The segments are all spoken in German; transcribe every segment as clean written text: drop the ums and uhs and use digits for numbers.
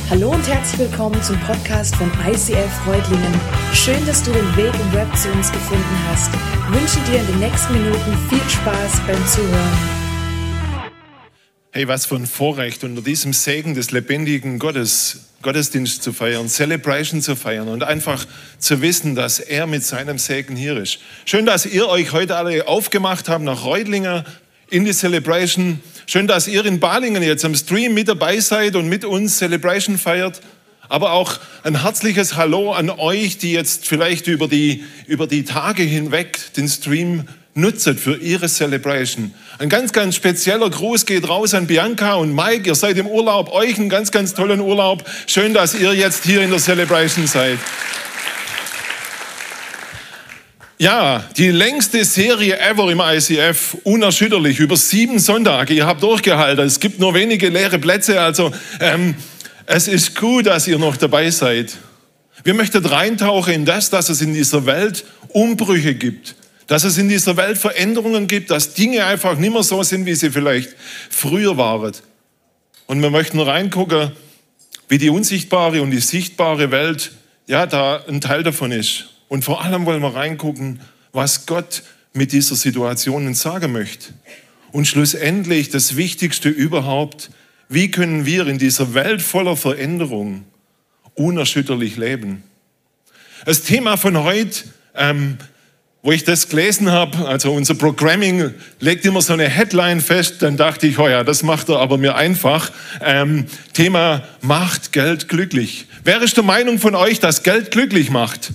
Hallo und herzlich willkommen zum Podcast von ICF Reutlingen. Schön, dass du den Weg im Web zu uns gefunden hast. Ich wünsche dir in den nächsten Minuten viel Spaß beim Zuhören. Hey, was für ein Vorrecht, unter diesem Segen des lebendigen Gottesdienst zu feiern, Celebration zu feiern und einfach zu wissen, dass er mit seinem Segen hier ist. Schön, dass ihr euch heute alle aufgemacht habt nach Reutlingen in die Celebration. Schön, dass ihr in Balingen jetzt am Stream mit dabei seid und mit uns Celebration feiert. Aber auch ein herzliches Hallo an euch, die jetzt vielleicht über die Tage hinweg den Stream nutzen für ihre Celebration. Ein ganz, ganz spezieller Gruß geht raus an Bianca und Mike. Ihr seid im Urlaub, euch einen ganz, ganz tollen Urlaub. Schön, dass ihr jetzt hier in der Celebration seid. Ja, die längste Serie ever im ICF, unerschütterlich, über 7 Sonntage. Ihr habt durchgehalten, es gibt nur wenige leere Plätze, also es ist gut, dass ihr noch dabei seid. Wir möchten reintauchen in das, dass es in dieser Welt Umbrüche gibt, dass es in dieser Welt Veränderungen gibt, dass Dinge einfach nicht mehr so sind, wie sie vielleicht früher waren. Und wir möchten reingucken, wie die unsichtbare und die sichtbare Welt, ja, da ein Teil davon ist. Und vor allem wollen wir reingucken, was Gott mit dieser Situation sagen möchte. Und schlussendlich das Wichtigste überhaupt, wie können wir in dieser Welt voller Veränderung unerschütterlich leben? Das Thema von heute, wo ich das gelesen habe, also unser Programming legt immer so eine Headline fest, dann dachte ich, oh ja, das macht er aber mir einfach. Thema macht Geld glücklich. Wer ist der Meinung von euch, dass Geld glücklich macht?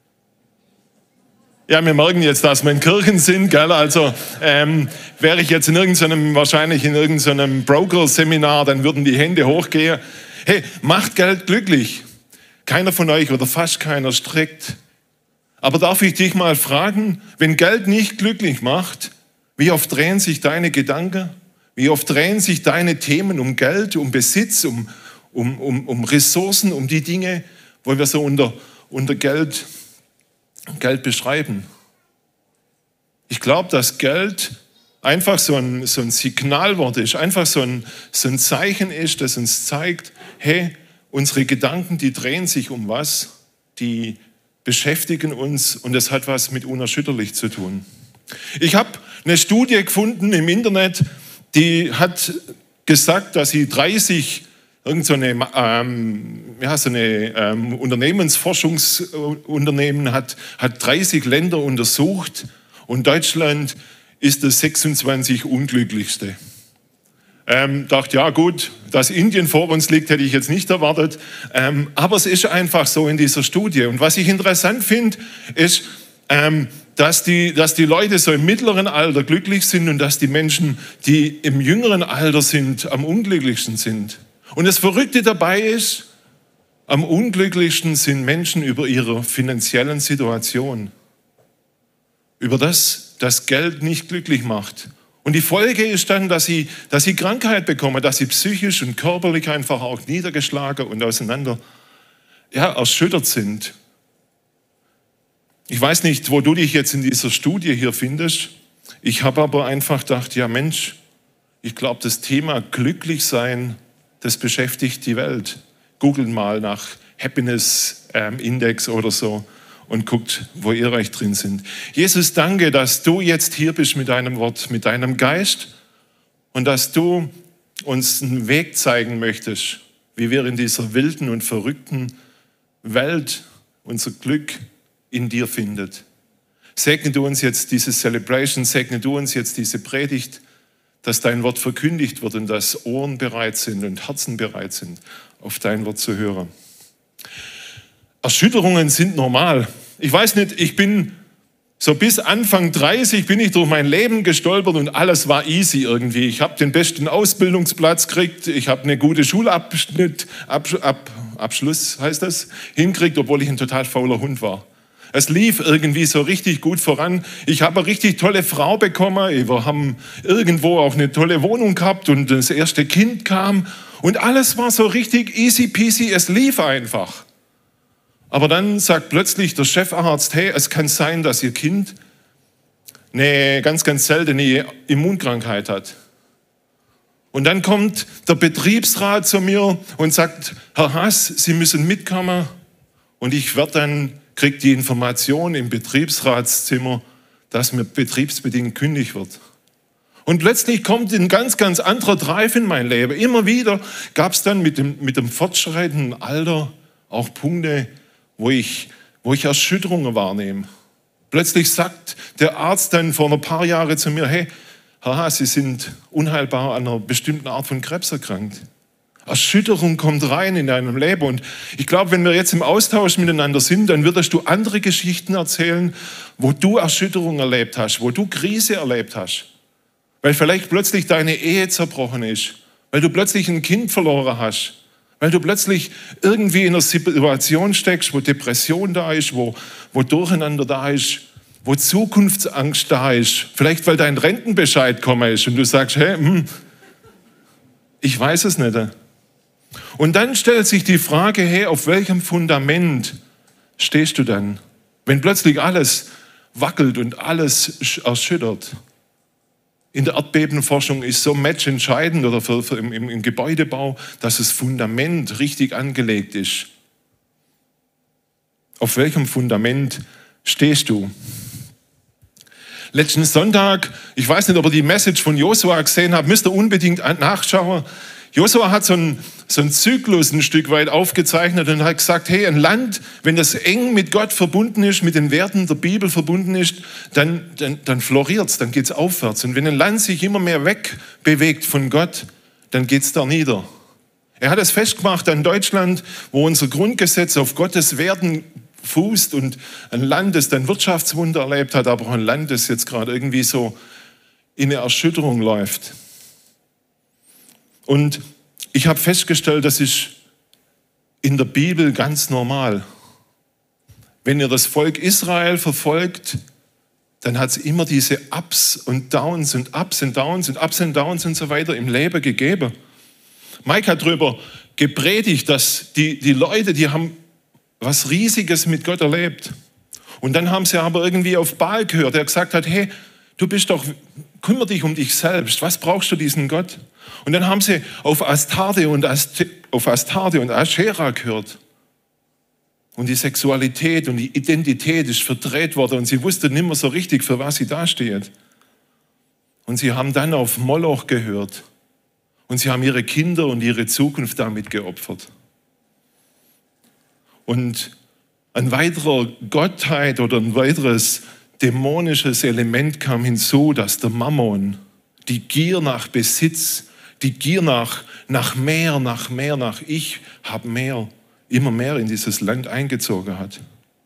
Ja, wir merken jetzt, dass wir in Kirchen sind, gell? Also wäre ich jetzt wahrscheinlich in irgendeinem Broker-Seminar, dann würden die Hände hochgehen. Hey, macht Geld glücklich? Keiner von euch oder fast keiner streckt. Aber darf ich dich mal fragen, wenn Geld nicht glücklich macht, wie oft drehen sich deine Gedanken? Wie oft drehen sich deine Themen um Geld, um Besitz, um Ressourcen, um die Dinge, wo wir so unter Geld beschreiben? Ich glaube, dass Geld einfach so ein Signalwort ist, einfach so ein Zeichen ist, das uns zeigt, hey, unsere Gedanken, die drehen sich um was, die beschäftigen uns und das hat was mit unerschütterlich zu tun. Ich habe eine Studie gefunden im Internet, die hat gesagt, dass sie 30 Unternehmensforschungsunternehmen hat 30 Länder untersucht und Deutschland ist das 26 unglücklichste. Dachte, ja gut, dass Indien vor uns liegt, hätte ich jetzt nicht erwartet, aber es ist einfach so in dieser Studie. Und was ich interessant finde, ist, dass die Leute so im mittleren Alter glücklich sind und dass die Menschen, die im jüngeren Alter sind, am unglücklichsten sind. Und das Verrückte dabei ist, am unglücklichsten sind Menschen über ihre finanziellen Situation. Über das Geld nicht glücklich macht. Und die Folge ist dann, dass sie Krankheit bekommen, dass sie psychisch und körperlich einfach auch niedergeschlagen und erschüttert sind. Ich weiß nicht, wo du dich jetzt in dieser Studie hier findest. Ich habe aber einfach gedacht, ja Mensch, ich glaube, das Thema glücklich sein, das beschäftigt die Welt. Googelt mal nach Happiness Index oder so und guckt, wo ihr euch drin sind. Jesus, danke, dass du jetzt hier bist mit deinem Wort, mit deinem Geist und dass du uns einen Weg zeigen möchtest, wie wir in dieser wilden und verrückten Welt unser Glück in dir findet. Segne du uns jetzt diese Celebration, segne du uns jetzt diese Predigt, dass dein Wort verkündigt wird und dass Ohren bereit sind und Herzen bereit sind, auf dein Wort zu hören. Erschütterungen sind normal. Ich weiß nicht, ich bin so bis Anfang 30 bin ich durch mein Leben gestolpert und alles war easy irgendwie. Ich habe den besten Ausbildungsplatz gekriegt, ich habe eine gute Schulabschluss heißt das, hinkriegt, obwohl ich ein total fauler Hund war. Es lief irgendwie so richtig gut voran. Ich habe eine richtig tolle Frau bekommen. Wir haben irgendwo auch eine tolle Wohnung gehabt und das erste Kind kam. Und alles war so richtig easy peasy. Es lief einfach. Aber dann sagt plötzlich der Chefarzt, hey, es kann sein, dass Ihr Kind eine ganz, ganz seltene Immunkrankheit hat. Und dann kommt der Betriebsrat zu mir und sagt, Herr Haas, Sie müssen mitkommen. Und ich kriege die Information im Betriebsratszimmer, dass mir betriebsbedingt kündigt wird. Und plötzlich kommt ein ganz, ganz anderer Drive in mein Leben. Immer wieder gab es dann mit dem fortschreitenden Alter auch Punkte, wo ich Erschütterungen wahrnehme. Plötzlich sagt der Arzt dann vor ein paar Jahren zu mir, hey, Herr Haas, Sie sind unheilbar an einer bestimmten Art von Krebs erkrankt. Erschütterung kommt rein in deinem Leben. Und ich glaube, wenn wir jetzt im Austausch miteinander sind, dann würdest du andere Geschichten erzählen, wo du Erschütterung erlebt hast, wo du Krise erlebt hast. Weil vielleicht plötzlich deine Ehe zerbrochen ist, weil du plötzlich ein Kind verloren hast, weil du plötzlich irgendwie in einer Situation steckst, wo Depression da ist, wo Durcheinander da ist, wo Zukunftsangst da ist, vielleicht weil dein Rentenbescheid gekommen ist und du sagst, hey, ich weiß es nicht. Und dann stellt sich die Frage, hey, auf welchem Fundament stehst du dann, wenn plötzlich alles wackelt und alles erschüttert? In der Erdbebenforschung ist so matchentscheidend oder im Gebäudebau, dass das Fundament richtig angelegt ist. Auf welchem Fundament stehst du? Letzten Sonntag, ich weiß nicht, ob ihr die Message von Josua gesehen habt, müsst ihr unbedingt nachschauen. Josua hat so einen Zyklus ein Stück weit aufgezeichnet und hat gesagt, hey, ein Land, wenn das eng mit Gott verbunden ist, mit den Werten der Bibel verbunden ist, dann floriert es, dann geht es aufwärts. Und wenn ein Land sich immer mehr wegbewegt von Gott, dann geht es da nieder. Er hat es festgemacht an Deutschland, wo unser Grundgesetz auf Gottes Werten fußt und ein Land, das dann Wirtschaftswunder erlebt hat, aber auch ein Land, das jetzt gerade irgendwie so in eine Erschütterung läuft. Und ich habe festgestellt, das ist in der Bibel ganz normal. Wenn ihr das Volk Israel verfolgt, dann hat es immer diese Ups und Downs und Ups und Downs und Ups und Downs und so weiter im Leben gegeben. Mike hat darüber gepredigt, dass die Leute, die haben was Riesiges mit Gott erlebt. Und dann haben sie aber irgendwie auf Baal gehört, der gesagt hat, hey, kümmere dich um dich selbst, was brauchst du diesen Gott? Und dann haben sie auf Astarte und Aschera gehört. Und die Sexualität und die Identität ist verdreht worden und sie wussten nicht mehr so richtig, für was sie dastehen. Und sie haben dann auf Moloch gehört. Und sie haben ihre Kinder und ihre Zukunft damit geopfert. Und ein weiterer Gottheit oder ein weiteres dämonisches Element kam hinzu, dass der Mammon, die Gier nach Besitz, die Gier nach mehr, nach ich habe mehr, immer mehr in dieses Land eingezogen hat.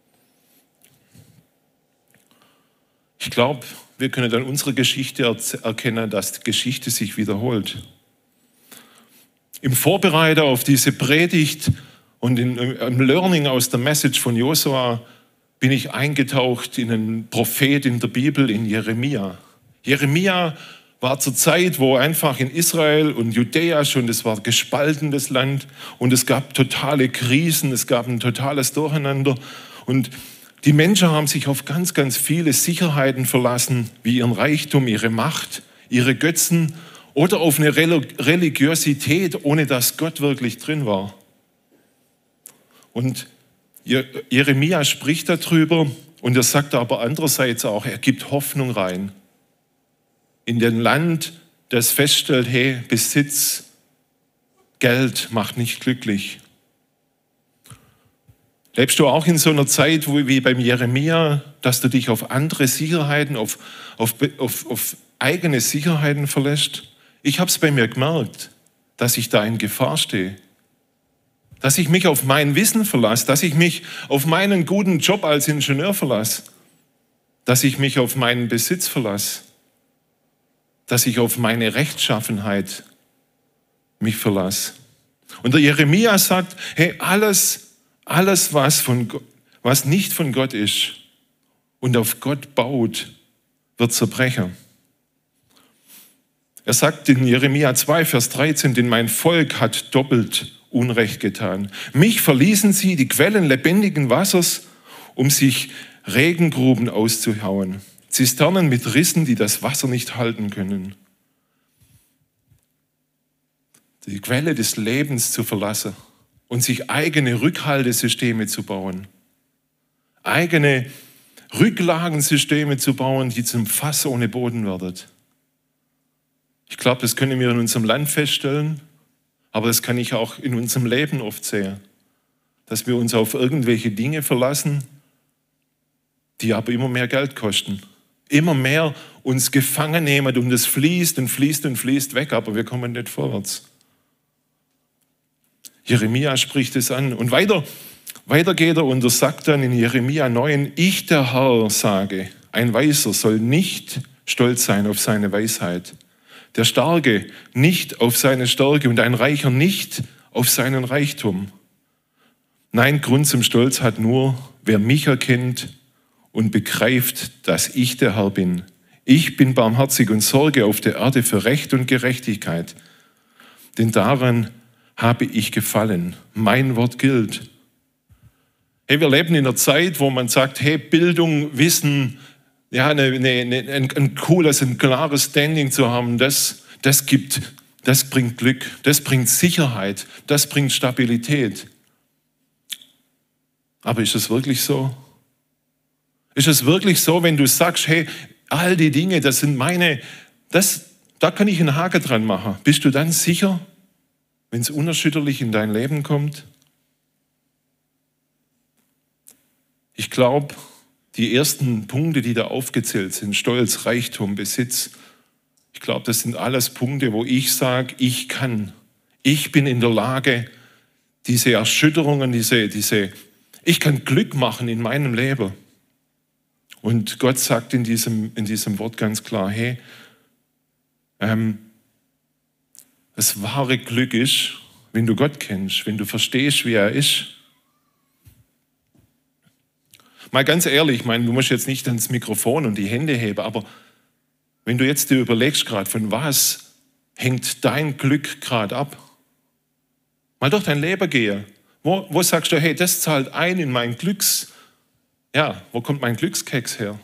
Ich glaube, wir können dann unsere Geschichte erkennen, dass die Geschichte sich wiederholt. Im Vorbereiter auf diese Predigt und im Learning aus der Message von Josua bin ich eingetaucht in einen Prophet in der Bibel, in Jeremia. Jeremia war zur Zeit, wo einfach in Israel und Judäa schon, das war gespaltenes Land und es gab totale Krisen, es gab ein totales Durcheinander und die Menschen haben sich auf ganz, ganz viele Sicherheiten verlassen, wie ihren Reichtum, ihre Macht, ihre Götzen oder auf eine Religiosität, ohne dass Gott wirklich drin war. Und Jeremia spricht darüber und er sagt aber andererseits auch, er gibt Hoffnung rein. In ein Land, das feststellt, hey, Besitz, Geld macht nicht glücklich. Lebst du auch in so einer Zeit wie beim Jeremia, dass du dich auf andere Sicherheiten, auf eigene Sicherheiten verlässt? Ich habe es bei mir gemerkt, dass ich da in Gefahr stehe. Dass ich mich auf mein Wissen verlasse, dass ich mich auf meinen guten Job als Ingenieur verlasse, dass ich mich auf meinen Besitz verlasse, dass ich auf meine Rechtschaffenheit mich verlasse. Und der Jeremia sagt, hey, alles, was nicht von Gott ist und auf Gott baut, wird zerbrechen. Er sagt in Jeremia 2, Vers 13, denn mein Volk hat doppelt Unrecht getan. Mich verließen sie, die Quellen lebendigen Wassers, um sich Regengruben auszuhauen. Zisternen mit Rissen, die das Wasser nicht halten können. die Quelle des Lebens zu verlassen und sich eigene Rückhaltesysteme zu bauen. Eigene Rücklagensysteme zu bauen, die zum Fass ohne Boden werden. Ich glaube, das können wir in unserem Land feststellen, aber das kann ich auch in unserem Leben oft sehen, dass wir uns auf irgendwelche Dinge verlassen, die aber immer mehr Geld kosten. Immer mehr uns gefangen nehmen und es fließt und fließt und fließt weg, aber wir kommen nicht vorwärts. Jeremia spricht es an und weiter geht er und er sagt dann in Jeremia 9, ich der Herr sage, ein Weiser soll nicht stolz sein auf seine Weisheit, der Starke nicht auf seine Stärke und ein Reicher nicht auf seinen Reichtum. Nein, Grund zum Stolz hat nur, wer mich erkennt und begreift, dass ich der Herr bin. Ich bin barmherzig und sorge auf der Erde für Recht und Gerechtigkeit, denn daran habe ich gefallen. Mein Wort gilt. Hey, wir leben in einer Zeit, wo man sagt, hey, Bildung, Wissen, ja, ein cooles, ein klares Standing zu haben, das bringt Glück, das bringt Sicherheit, das bringt Stabilität. Aber ist es wirklich so? Ist es wirklich so, wenn du sagst, hey, all die Dinge, das sind meine, da kann ich einen Haken dran machen. Bist du dann sicher, wenn es unerschütterlich in dein Leben kommt? Ich glaube, die ersten Punkte, die da aufgezählt sind, Stolz, Reichtum, Besitz, ich glaube, das sind alles Punkte, wo ich sage, ich bin in der Lage, diese Erschütterungen, ich kann Glück machen in meinem Leben. Und Gott sagt in diesem Wort ganz klar, hey, das wahre Glück ist, wenn du Gott kennst, wenn du verstehst, wie er ist. Mal ganz ehrlich, ich meine, du musst jetzt nicht ans Mikrofon und die Hände heben, aber wenn du jetzt dir überlegst gerade, von was hängt dein Glück gerade ab? Mal durch dein Leben gehen. Wo sagst du, hey, das zahlt ein in mein wo kommt mein Glückskeks her?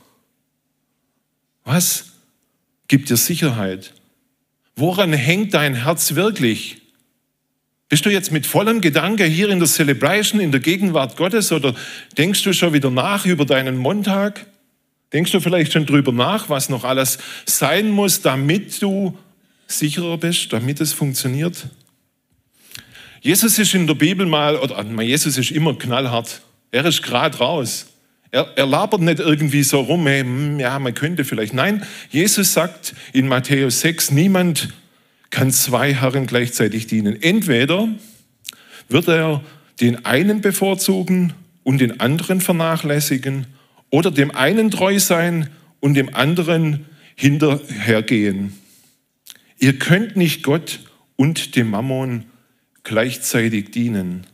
Was gibt dir Sicherheit? Woran hängt dein Herz wirklich? Bist du jetzt mit vollem Gedanke hier in der Celebration, in der Gegenwart Gottes, oder denkst du schon wieder nach über deinen Montag? Denkst du vielleicht schon drüber nach, was noch alles sein muss, damit du sicherer bist, damit es funktioniert? Jesus ist in der Bibel Jesus ist immer knallhart. Er ist gerade raus. Er labert nicht irgendwie so rum, hey, man könnte vielleicht. Nein, Jesus sagt in Matthäus 6, niemand kann zwei Herren gleichzeitig dienen. Entweder wird er den einen bevorzugen und den anderen vernachlässigen oder dem einen treu sein und dem anderen hinterhergehen. Ihr könnt nicht Gott und dem Mammon gleichzeitig dienen.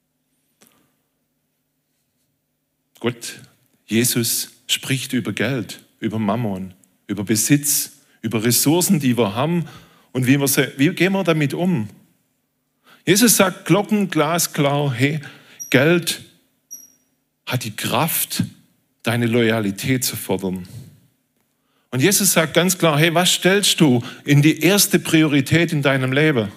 Jesus spricht über Geld, über Mammon, über Besitz, über Ressourcen, die wir haben und wie gehen wir damit um? Jesus sagt glockenglasklar, hey, Geld hat die Kraft, deine Loyalität zu fordern. Und Jesus sagt ganz klar, hey, was stellst du in die erste Priorität in deinem Leben?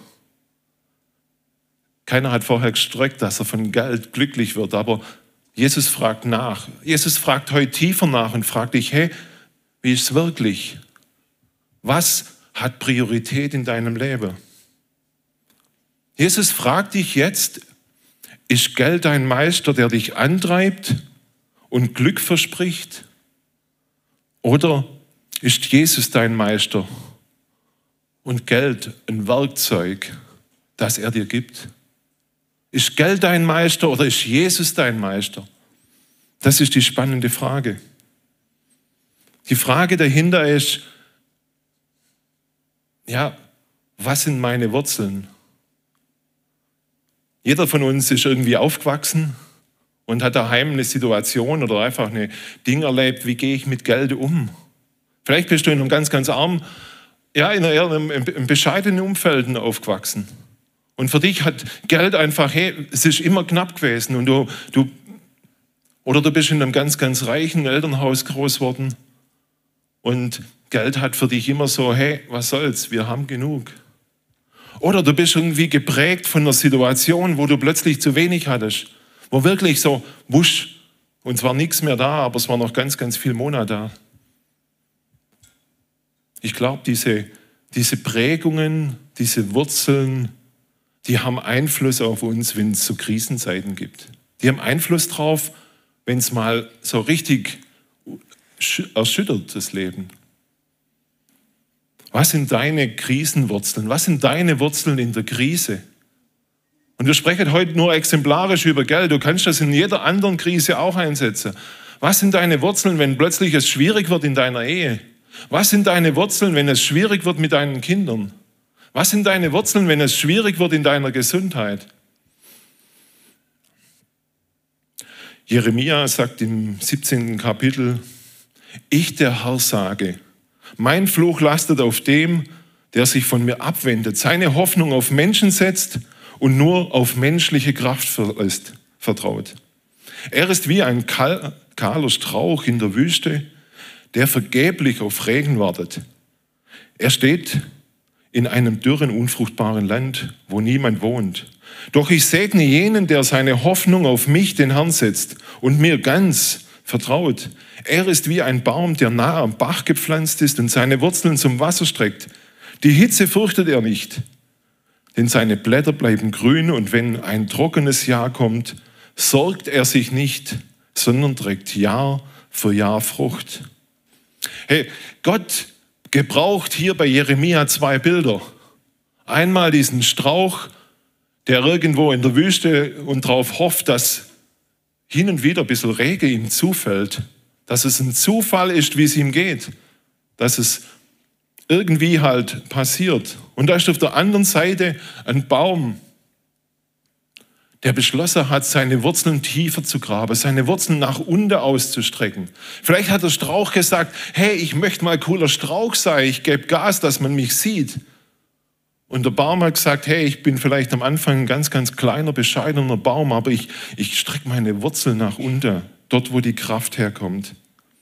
Keiner hat vorher gestreckt, dass er von Geld glücklich wird, aber Jesus fragt nach. Jesus fragt heute tiefer nach und fragt dich, hey, wie ist es wirklich? Was hat Priorität in deinem Leben? Jesus fragt dich jetzt, ist Geld ein Meister, der dich antreibt und Glück verspricht? Oder ist Jesus dein Meister und Geld ein Werkzeug, das er dir gibt? Ist Geld dein Meister oder ist Jesus dein Meister? Das ist die spannende Frage. Die Frage dahinter ist, was sind meine Wurzeln? Jeder von uns ist irgendwie aufgewachsen und hat daheim eine Situation oder einfach ein Ding erlebt, wie gehe ich mit Geld um? Vielleicht bist du in einem ganz, ganz armen, in einem bescheidenen Umfeld aufgewachsen. Und für dich hat Geld einfach, es ist immer knapp gewesen und du bist in einem ganz, ganz reichen Elternhaus groß geworden und Geld hat für dich immer so, hey, was soll's, wir haben genug. Oder du bist irgendwie geprägt von einer Situation, wo du plötzlich zu wenig hattest. Wo wirklich so wusch, und es war nichts mehr da, aber es war noch ganz, ganz viel Monat da. Ich glaube, diese Prägungen, diese Wurzeln, die haben Einfluss auf uns, wenn es so Krisenzeiten gibt. Die haben Einfluss drauf, wenn es mal so richtig erschüttert, das Leben. Was sind deine Krisenwurzeln? Was sind deine Wurzeln in der Krise? Und wir sprechen heute nur exemplarisch über Geld. Du kannst das in jeder anderen Krise auch einsetzen. Was sind deine Wurzeln, wenn plötzlich es schwierig wird in deiner Ehe? Was sind deine Wurzeln, wenn es schwierig wird mit deinen Kindern? Was sind deine Wurzeln, wenn es schwierig wird in deiner Gesundheit? Jeremia sagt im 17. Kapitel, ich, der Herr, sage, mein Fluch lastet auf dem, der sich von mir abwendet, seine Hoffnung auf Menschen setzt und nur auf menschliche Kraft vertraut. Er ist wie ein kahler Strauch in der Wüste, der vergeblich auf Regen wartet. Er steht in einem dürren, unfruchtbaren Land, wo niemand wohnt. Doch ich segne jenen, der seine Hoffnung auf mich, den Herrn, setzt und mir ganz vertraut. Er ist wie ein Baum, der nah am Bach gepflanzt ist und seine Wurzeln zum Wasser streckt. Die Hitze fürchtet er nicht, denn seine Blätter bleiben grün und wenn ein trockenes Jahr kommt, sorgt er sich nicht, sondern trägt Jahr für Jahr Frucht. Hey, Gott gebraucht hier bei Jeremia 2 Bilder. Einmal diesen Strauch, der irgendwo in der Wüste und darauf hofft, dass hin und wieder ein bisschen Regen ihm zufällt, dass es ein Zufall ist, wie es ihm geht, dass es irgendwie halt passiert. Und da ist auf der anderen Seite ein Baum, der beschlossen hat, seine Wurzeln tiefer zu graben, seine Wurzeln nach unten auszustrecken. Vielleicht hat der Strauch gesagt, hey, ich möchte mal cooler Strauch sein, ich gebe Gas, dass man mich sieht. Und der Baum hat gesagt, hey, ich bin vielleicht am Anfang ein ganz, ganz kleiner, bescheidener Baum, aber ich strecke meine Wurzeln nach unten, dort, wo die Kraft herkommt.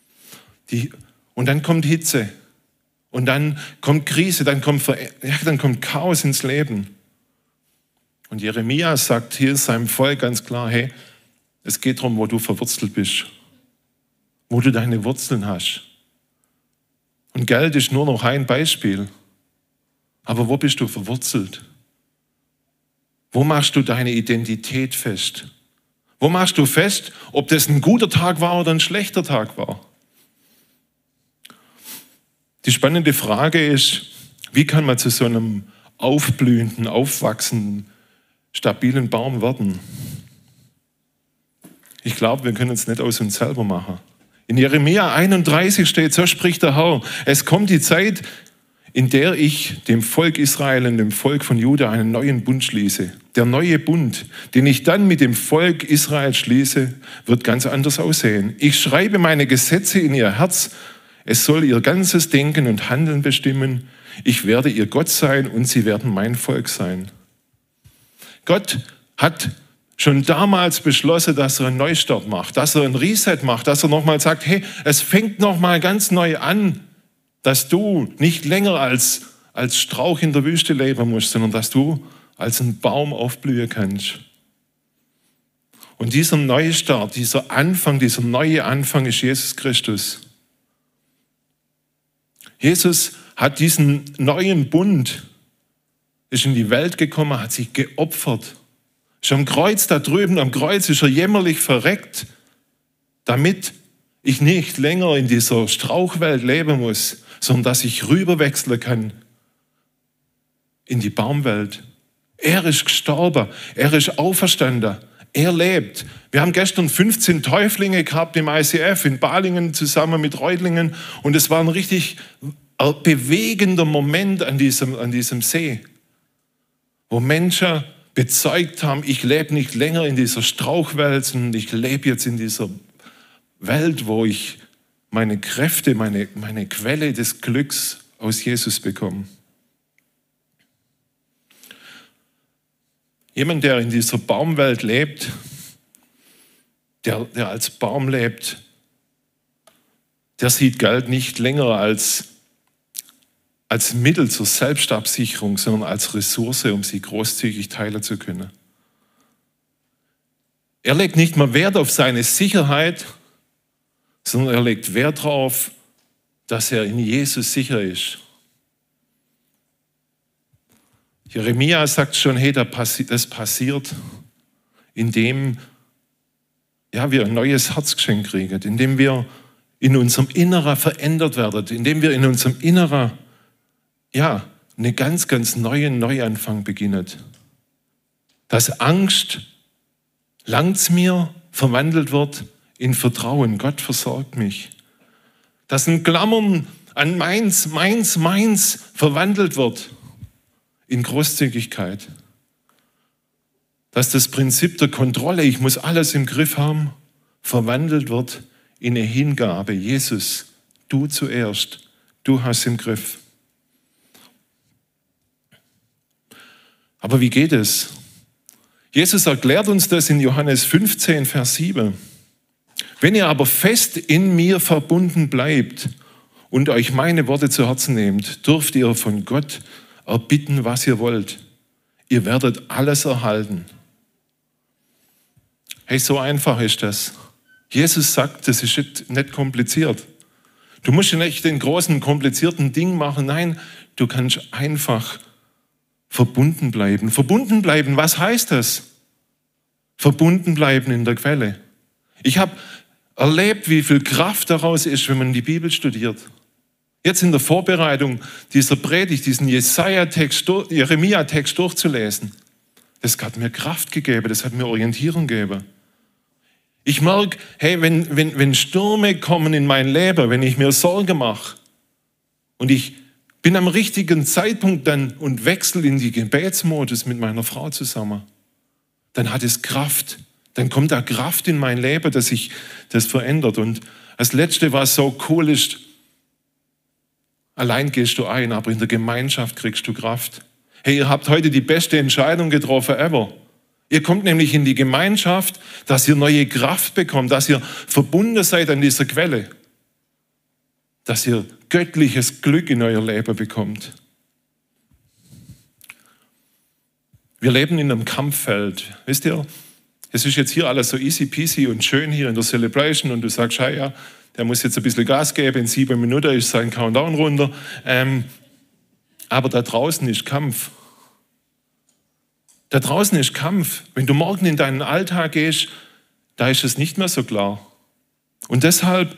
Und dann kommt Hitze. Und dann kommt Krise, dann kommt Chaos ins Leben. Und Jeremia sagt hier seinem Volk ganz klar, hey, es geht darum, wo du verwurzelt bist, wo du deine Wurzeln hast. Und Geld ist nur noch ein Beispiel. Aber wo bist du verwurzelt? Wo machst du deine Identität fest? Wo machst du fest, ob das ein guter Tag war oder ein schlechter Tag war? Die spannende Frage ist, wie kann man zu so einem aufblühenden, aufwachsenden, stabilen Baum werden? Ich glaube, wir können es nicht aus uns selber machen. In Jeremia 31 steht, so spricht der Herr, es kommt die Zeit, in der ich dem Volk Israel und dem Volk von Juda einen neuen Bund schließe. Der neue Bund, den ich dann mit dem Volk Israel schließe, wird ganz anders aussehen. Ich schreibe meine Gesetze in ihr Herz, es soll ihr ganzes Denken und Handeln bestimmen. Ich werde ihr Gott sein und sie werden mein Volk sein. Gott hat schon damals beschlossen, dass er einen Neustart macht, dass er einen Reset macht, dass er nochmal sagt, hey, es fängt nochmal ganz neu an, dass du nicht länger als Strauch in der Wüste leben musst, sondern dass du als ein Baum aufblühen kannst. Und dieser Neustart, dieser Anfang, dieser neue Anfang ist Jesus Christus. Jesus hat diesen neuen Bund, ist in die Welt gekommen, hat sich geopfert. Ist am Kreuz da drüben, am Kreuz ist er jämmerlich verreckt, damit ich nicht länger in dieser Strauchwelt leben muss, sondern dass ich rüberwechseln kann in die Baumwelt. Er ist gestorben, er ist auferstanden, er lebt. Wir haben gestern 15 Täuflinge gehabt im ICF in Balingen zusammen mit Reutlingen und es war ein richtig bewegender Moment an diesem See, wo Menschen bezeugt haben, ich lebe nicht länger in dieser Strauchwelt, sondern ich lebe jetzt in dieser Welt, wo ich meine Kräfte, meine Quelle des Glücks aus Jesus bekomme. Jemand, der in dieser Baumwelt lebt, der als Baum lebt, der sieht Geld nicht länger als als Mittel zur Selbstabsicherung, sondern als Ressource, um sie großzügig teilen zu können. Er legt nicht mehr Wert auf seine Sicherheit, sondern er legt Wert darauf, dass er in Jesus sicher ist. Jeremia sagt schon, hey, das passiert, indem wir ein neues Herz geschenkt kriegen, indem wir in unserem Inneren verändert werden, indem wir in unserem Inneren eine ganz, ganz neuen Neuanfang beginnen. Dass Angst, langt's mir, verwandelt wird in Vertrauen. Gott versorgt mich. Dass ein Klammern an meins verwandelt wird in Großzügigkeit. Dass das Prinzip der Kontrolle, ich muss alles im Griff haben, verwandelt wird in eine Hingabe. Jesus, du zuerst, du hast im Griff. Aber wie geht es? Jesus erklärt uns das in Johannes 15, Vers 7. Wenn ihr aber fest in mir verbunden bleibt und euch meine Worte zu Herzen nehmt, dürft ihr von Gott erbitten, was ihr wollt. Ihr werdet alles erhalten. Hey, so einfach ist das. Jesus sagt, das ist nicht kompliziert. Du musst nicht den großen, komplizierten Ding machen. Nein, du kannst einfach verbunden bleiben. Verbunden bleiben, was heißt das? Verbunden bleiben in der Quelle. Ich habe erlebt, wie viel Kraft daraus ist, wenn man die Bibel studiert. Jetzt in der Vorbereitung dieser Predigt, diesen Jeremia-Text durchzulesen, das hat mir Kraft gegeben, das hat mir Orientierung gegeben. Ich merke, hey, wenn Stürme kommen in mein Leben, wenn ich mir Sorgen mache und ich bin am richtigen Zeitpunkt dann und wechsle in die Gebetsmodus mit meiner Frau zusammen, dann hat es Kraft. Dann kommt da Kraft in mein Leben, dass sich das verändert. Und das Letzte, was so cool ist, allein gehst du ein, aber in der Gemeinschaft kriegst du Kraft. Hey, ihr habt heute die beste Entscheidung getroffen ever. Ihr kommt nämlich in die Gemeinschaft, dass ihr neue Kraft bekommt, dass ihr verbunden seid an dieser Quelle, dass ihr göttliches Glück in euer Leben bekommt. Wir leben in einem Kampffeld. Wisst ihr, es ist jetzt hier alles so easy peasy und schön hier in der Celebration und du sagst, ja, der muss jetzt ein bisschen Gas geben, in 7 Minuten ist sein Countdown runter. Aber da draußen ist Kampf. Da draußen ist Kampf. Wenn du morgen in deinen Alltag gehst, da ist es nicht mehr so klar. Und deshalb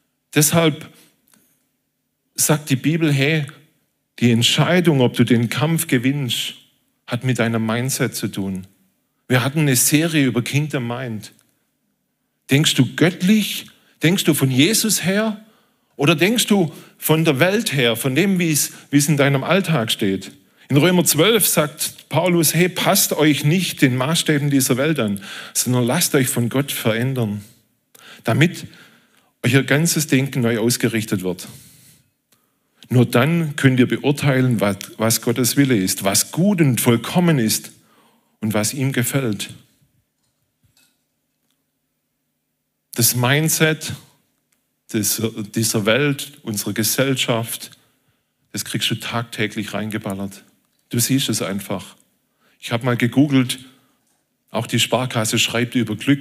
sagt die Bibel, hey, die Entscheidung, ob du den Kampf gewinnst, hat mit deinem Mindset zu tun. Wir hatten eine Serie über Kingdom Mind. Denkst du göttlich? Denkst du von Jesus her? Oder denkst du von der Welt her, von dem, wie es in deinem Alltag steht? In Römer 12 sagt Paulus, hey, passt euch nicht den Maßstäben dieser Welt an, sondern lasst euch von Gott verändern, damit euer ganzes Denken neu ausgerichtet wird. Nur dann könnt ihr beurteilen, was Gottes Wille ist, was gut und vollkommen ist und was ihm gefällt. Das Mindset dieser Welt, unserer Gesellschaft, das kriegst du tagtäglich reingeballert. Du siehst es einfach. Ich habe mal gegoogelt, auch die Sparkasse schreibt über Glück.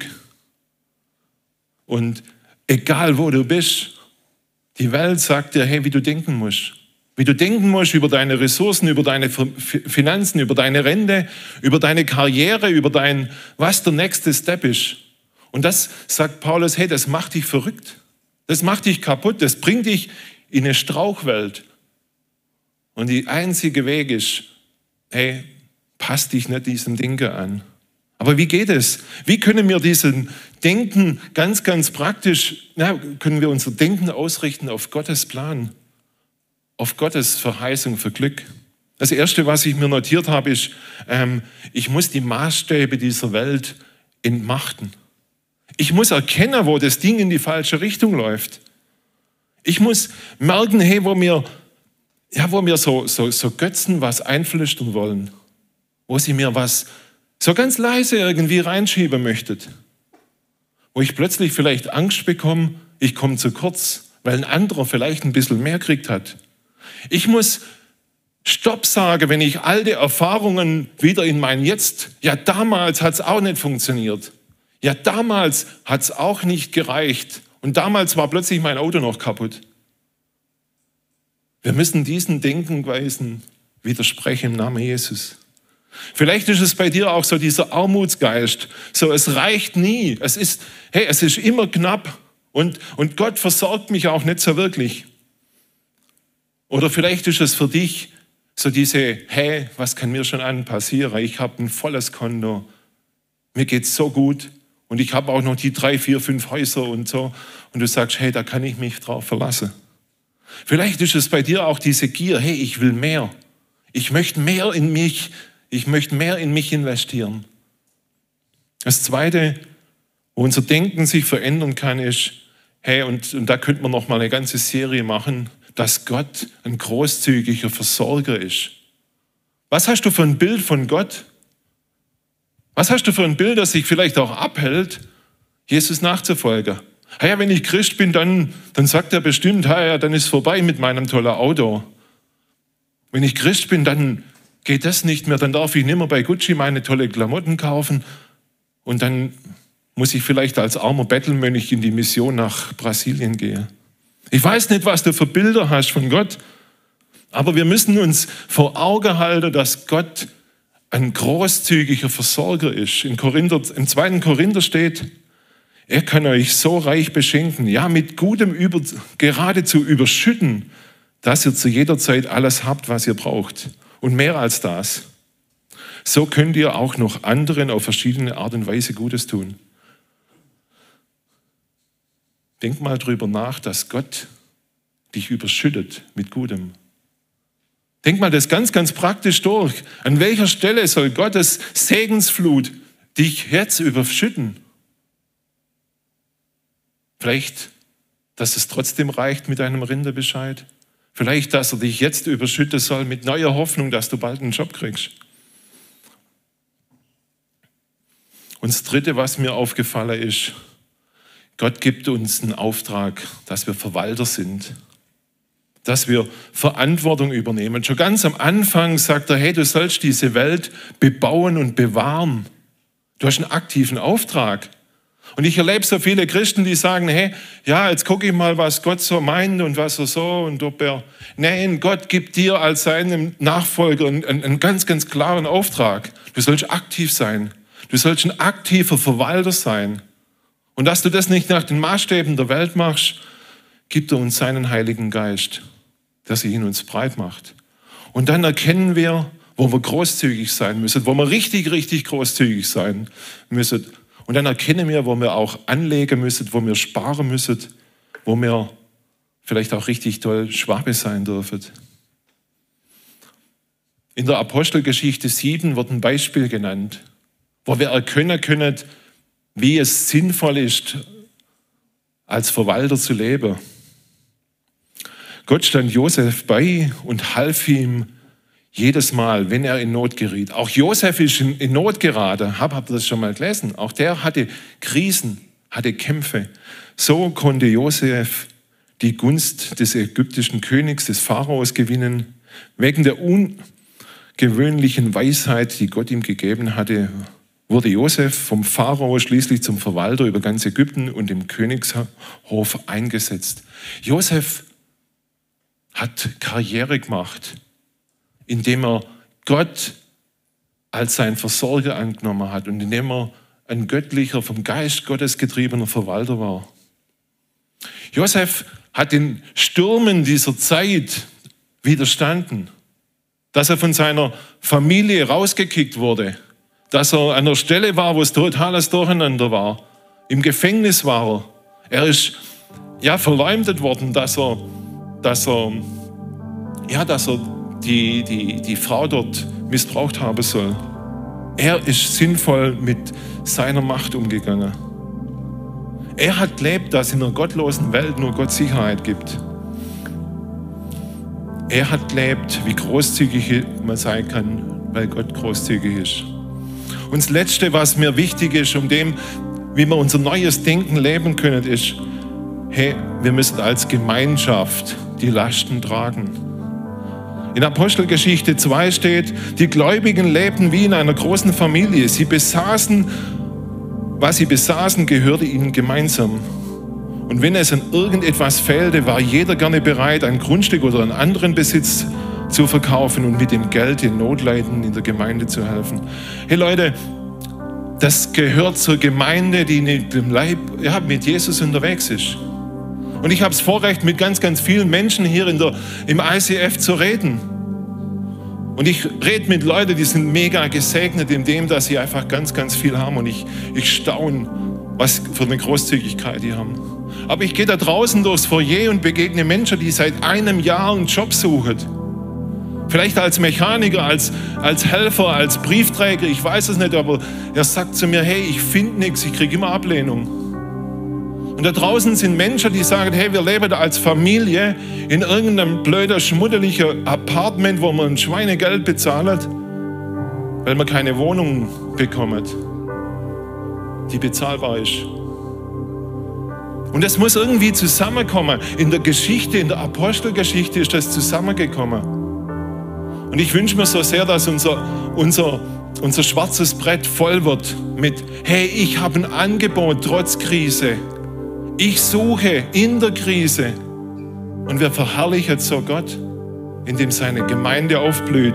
Und egal wo du bist, die Welt sagt dir, hey, wie du denken musst. Wie du denken musst über deine Ressourcen, über deine Finanzen, über deine Rente, über deine Karriere, über was der nächste Step ist. Und das sagt Paulus, hey, das macht dich verrückt. Das macht dich kaputt. Das bringt dich in eine Strauchwelt. Und der einzige Weg ist, hey, passt dich nicht diesem Denken an. Aber wie geht es? Wie können wir diesen Denken ganz, ganz praktisch, können wir unser Denken ausrichten auf Gottes Plan, auf Gottes Verheißung für Glück? Das Erste, was ich mir notiert habe, ist, ich muss die Maßstäbe dieser Welt entmachten. Ich muss erkennen, wo das Ding in die falsche Richtung läuft. Ich muss merken, hey, wo mir so Götzen was einflüstern wollen, wo sie mir was so ganz leise irgendwie reinschieben möchten, wo ich plötzlich vielleicht Angst bekomme, ich komme zu kurz, weil ein anderer vielleicht ein bisschen mehr gekriegt hat. Ich muss Stopp sagen, wenn ich alte Erfahrungen wieder in mein Jetzt, ja damals hat es auch nicht funktioniert. Ja damals hat es auch nicht gereicht. Und damals war plötzlich mein Auto noch kaputt. Wir müssen diesen Denkweisen widersprechen im Namen Jesus. Vielleicht ist es bei dir auch so dieser Armutsgeist. So, es reicht nie. Es ist immer knapp. Und Gott versorgt mich auch nicht so wirklich. Oder vielleicht ist es für dich so diese, hey, was kann mir schon passieren? Ich habe ein volles Konto. Mir geht's so gut. Und ich habe auch noch die 3, 4, 5 Häuser und so. Und du sagst, hey, da kann ich mich drauf verlassen. Vielleicht ist es bei dir auch diese Gier, hey, ich will mehr. Ich möchte mehr in mich investieren. Das Zweite, wo unser Denken sich verändern kann, ist, hey, und da könnte man noch mal eine ganze Serie machen, dass Gott ein großzügiger Versorger ist. Was hast du für ein Bild von Gott? Was hast du für ein Bild, das sich vielleicht auch abhält, Jesus nachzufolgen? Ja, wenn ich Christ bin, dann sagt er bestimmt, ja, dann ist vorbei mit meinem tollen Auto. Wenn ich Christ bin, dann geht das nicht mehr, dann darf ich nicht mehr bei Gucci meine tolle Klamotten kaufen und dann muss ich vielleicht als armer Bettelmönch in die Mission nach Brasilien gehen. Ich weiß nicht, was du für Bilder hast von Gott, aber wir müssen uns vor Augen halten, dass Gott ein großzügiger Versorger ist. Im 2. Korinther steht, er kann euch so reich beschenken, ja mit Gutem geradezu überschütten, dass ihr zu jeder Zeit alles habt, was ihr braucht. Und mehr als das. So könnt ihr auch noch anderen auf verschiedene Art und Weise Gutes tun. Denk mal drüber nach, dass Gott dich überschüttet mit Gutem. Denk mal das ganz, ganz praktisch durch. An welcher Stelle soll Gottes Segensflut dich jetzt überschütten? Vielleicht, dass es trotzdem reicht mit einem Rinderbescheid. Vielleicht, dass er dich jetzt überschütten soll mit neuer Hoffnung, dass du bald einen Job kriegst. Und das Dritte, was mir aufgefallen ist, Gott gibt uns einen Auftrag, dass wir Verwalter sind, dass wir Verantwortung übernehmen. Schon ganz am Anfang sagt er, hey, du sollst diese Welt bebauen und bewahren. Du hast einen aktiven Auftrag. Und ich erlebe so viele Christen, die sagen, hey, ja, jetzt gucke ich mal, was Gott so meint und was er so und ob er... Nein, Gott gibt dir als seinem Nachfolger einen ganz, ganz klaren Auftrag. Du sollst aktiv sein. Du sollst ein aktiver Verwalter sein. Und dass du das nicht nach den Maßstäben der Welt machst, gibt er uns seinen Heiligen Geist, der sich in uns breit macht. Und dann erkennen wir, wo wir großzügig sein müssen, wo wir richtig, richtig großzügig sein müssen. Und dann erkennen wir, wo wir auch anlegen müssen, wo wir sparen müssen, wo wir vielleicht auch richtig toll Schwabe sein dürfen. In der Apostelgeschichte 7 wird ein Beispiel genannt, wo wir erkennen können, wie es sinnvoll ist, als Verwalter zu leben. Gott stand Josef bei und half ihm jedes Mal, wenn er in Not geriet. Auch Josef ist in Not geraten. Habt ihr das schon mal gelesen? Auch der hatte Krisen, hatte Kämpfe. So konnte Josef die Gunst des ägyptischen Königs, des Pharaos, gewinnen. Wegen der ungewöhnlichen Weisheit, die Gott ihm gegeben hatte, wurde Josef vom Pharao schließlich zum Verwalter über ganz Ägypten und im Königshof eingesetzt. Josef hat Karriere gemacht, indem er Gott als sein Versorger angenommen hat und indem er ein göttlicher, vom Geist Gottes getriebener Verwalter war. Josef hat den Stürmen dieser Zeit widerstanden, dass er von seiner Familie rausgekickt wurde, dass er an der Stelle war, wo es totales Durcheinander war. Im Gefängnis war er. Er ist verleumdet worden, dass er die Frau dort missbraucht haben soll. Er ist sinnvoll mit seiner Macht umgegangen. Er hat gelebt, dass in einer gottlosen Welt nur Gott Sicherheit gibt. Er hat gelebt, wie großzügig man sein kann, weil Gott großzügig ist. Und das Letzte, was mir wichtig ist, wie wir unser neues Denken leben können, ist, hey, wir müssen als Gemeinschaft die Lasten tragen. In Apostelgeschichte 2 steht, die Gläubigen lebten wie in einer großen Familie. Sie besaßen, was sie besaßen, gehörte ihnen gemeinsam. Und wenn es an irgendetwas fehlte, war jeder gerne bereit, ein Grundstück oder einen anderen Besitz zu verkaufen und mit dem Geld den Notleidenden in der Gemeinde zu helfen. Hey Leute, das gehört zur Gemeinde, die mit dem Leib, mit Jesus unterwegs ist. Und ich habe das Vorrecht, mit ganz, ganz vielen Menschen hier im ICF zu reden. Und ich rede mit Leuten, die sind mega gesegnet in dem, dass sie einfach ganz, ganz viel haben. Und ich staune, was für eine Großzügigkeit die haben. Aber ich gehe da draußen durchs Foyer und begegne Menschen, die seit einem Jahr einen Job suchen. Vielleicht als Mechaniker, als Helfer, als Briefträger, ich weiß es nicht, aber er sagt zu mir, hey, ich finde nichts, ich kriege immer Ablehnung. Und da draußen sind Menschen, die sagen, hey, wir leben da als Familie in irgendeinem blöder, schmuddeligen Apartment, wo man ein Schweinegeld bezahlt, weil man keine Wohnung bekommt, die bezahlbar ist. Und das muss irgendwie zusammenkommen. In der Geschichte, in der Apostelgeschichte ist das zusammengekommen. Und ich wünsche mir so sehr, dass unser schwarzes Brett voll wird mit, hey, ich habe ein Angebot trotz Krise. Ich suche in der Krise. Und wir verherrlichen so Gott, indem seine Gemeinde aufblüht.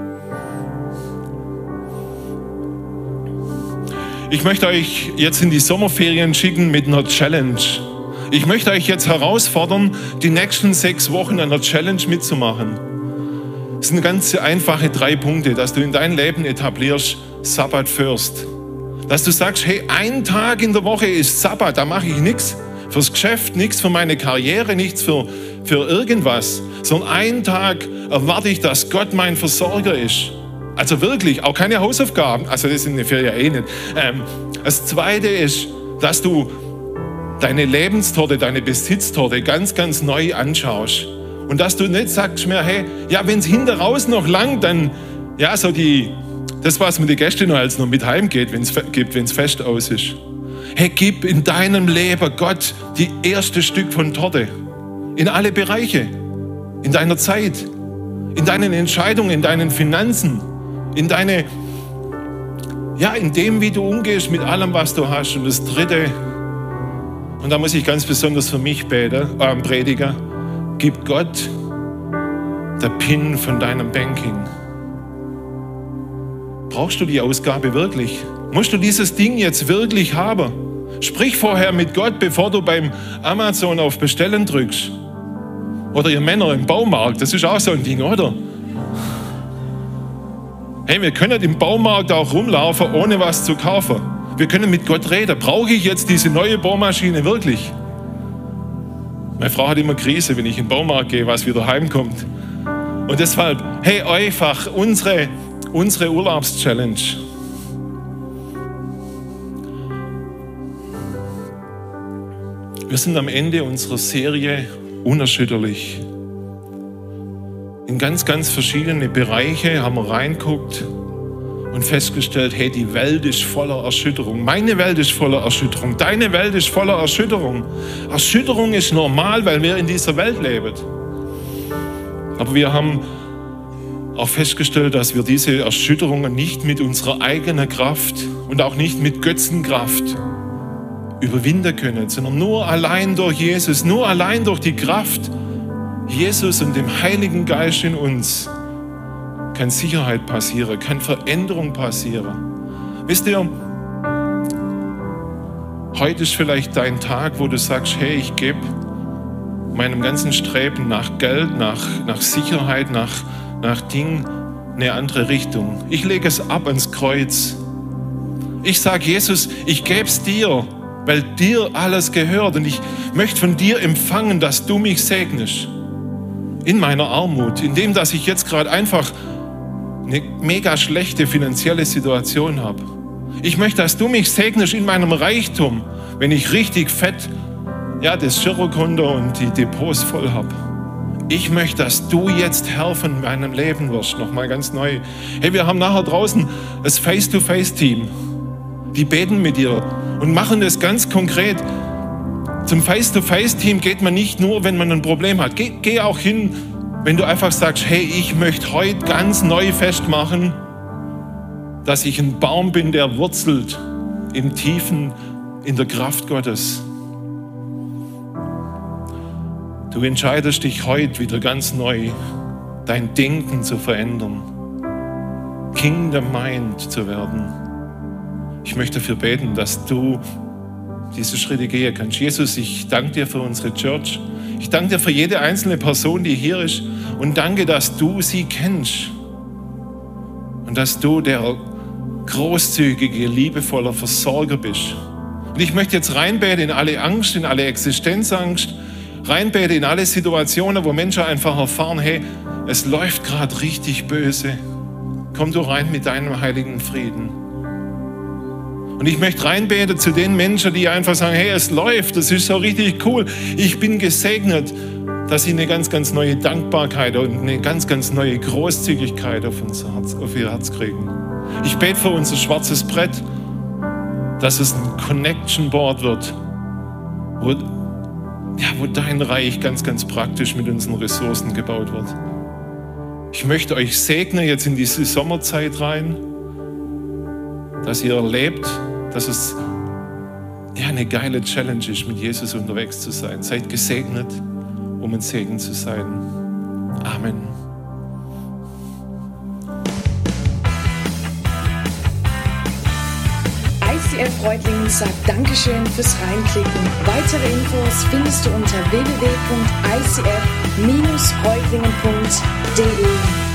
Ich möchte euch jetzt in die Sommerferien schicken mit einer Challenge. Ich möchte euch jetzt herausfordern, die nächsten 6 Wochen an einer Challenge mitzumachen. Das sind ganz einfache 3 Punkte, dass du in dein Leben etablierst, Sabbat first. Dass du sagst, hey, ein Tag in der Woche ist Sabbat, da mache ich nichts fürs Geschäft, nichts für meine Karriere, nichts für irgendwas. Sondern einen Tag erwarte ich, dass Gott mein Versorger ist. Also wirklich, auch keine Hausaufgaben, also das ist in der Ferien eh nicht. Das Zweite ist, dass du deine Lebenstorte, deine Besitztorte ganz, ganz neu anschaust. Und dass du nicht sagst mehr, hey, ja, wenn es hinter raus noch langt, dann, ja, so das, was mit den Gästen noch als noch mit heimgeht, wenn es fest aus ist. Hey, gib in deinem Leben Gott die erste Stück von Torte. In alle Bereiche. In deiner Zeit. In deinen Entscheidungen, in deinen Finanzen. In dem, wie du umgehst mit allem, was du hast. Und das Dritte, und da muss ich ganz besonders für mich predigen, gib Gott der PIN von deinem Banking. Brauchst du die Ausgabe wirklich? Musst du dieses Ding jetzt wirklich haben? Sprich vorher mit Gott, bevor du beim Amazon auf Bestellen drückst. Oder ihr Männer im Baumarkt, das ist auch so ein Ding, oder? Hey, wir können im Baumarkt auch rumlaufen, ohne was zu kaufen. Wir können mit Gott reden. Brauche ich jetzt diese neue Bohrmaschine wirklich? Meine Frau hat immer Krise, wenn ich in den Baumarkt gehe, was wieder heimkommt. Und deshalb, hey, einfach unsere Urlaubschallenge. Wir sind am Ende unserer Serie unerschütterlich. In ganz, ganz verschiedene Bereiche haben wir reinguckt und festgestellt, hey, die Welt ist voller Erschütterung. Meine Welt ist voller Erschütterung. Deine Welt ist voller Erschütterung. Erschütterung ist normal, weil wir in dieser Welt leben. Aber wir haben auch festgestellt, dass wir diese Erschütterungen nicht mit unserer eigenen Kraft und auch nicht mit Götzenkraft überwinden können, sondern nur allein durch Jesus, nur allein durch die Kraft Jesus und dem Heiligen Geist in uns kann Sicherheit passieren, kann Veränderung passieren. Wisst ihr, heute ist vielleicht dein Tag, wo du sagst, hey, ich gebe meinem ganzen Streben nach Geld, nach Sicherheit, nach Dingen eine andere Richtung. Ich lege es ab ans Kreuz. Ich sage, Jesus, ich gebe es dir, weil dir alles gehört und ich möchte von dir empfangen, dass du mich segnest. In meiner Armut, in dem, dass ich jetzt gerade einfach eine mega schlechte finanzielle Situation habe. Ich möchte, dass du mich segnest in meinem Reichtum, wenn ich richtig fett das Girokonto und die Depots voll habe. Ich möchte, dass du jetzt Herr von meinem Leben wirst, nochmal ganz neu. Hey, wir haben nachher draußen das Face-to-Face-Team. Die beten mit dir und machen das ganz konkret. Zum Face-to-Face-Team geht man nicht nur, wenn man ein Problem hat. Geh auch hin, wenn du einfach sagst, hey, ich möchte heute ganz neu festmachen, dass ich ein Baum bin, der wurzelt im Tiefen, in der Kraft Gottes. Du entscheidest dich heute wieder ganz neu, dein Denken zu verändern, Kingdom Mind zu werden. Ich möchte dafür beten, dass du diese Schritte gehen kannst. Jesus, ich danke dir für unsere Church. Ich danke dir für jede einzelne Person, die hier ist, und danke, dass du sie kennst und dass du der großzügige, liebevolle Versorger bist. Und ich möchte jetzt reinbeten in alle Angst, in alle Existenzangst, reinbeten in alle Situationen, wo Menschen einfach erfahren, hey, es läuft gerade richtig böse. Komm du rein mit deinem heiligen Frieden. Und ich möchte reinbeten zu den Menschen, die einfach sagen, hey, es läuft, das ist so richtig cool. Ich bin gesegnet, dass sie eine ganz, ganz neue Dankbarkeit und eine ganz, ganz neue Großzügigkeit auf ihr Herz kriegen. Ich bete für unser schwarzes Brett, dass es ein Connection Board wird, wo dein Reich ganz, ganz praktisch mit unseren Ressourcen gebaut wird. Ich möchte euch segnen jetzt in diese Sommerzeit rein, dass ihr erlebt, dass es eine geile Challenge ist, mit Jesus unterwegs zu sein. Seid gesegnet, um ein Segen zu sein. Amen. ICF Reutlingen sagt Dankeschön fürs Reinklicken. Weitere Infos findest du unter www.icf-reutlingen.de.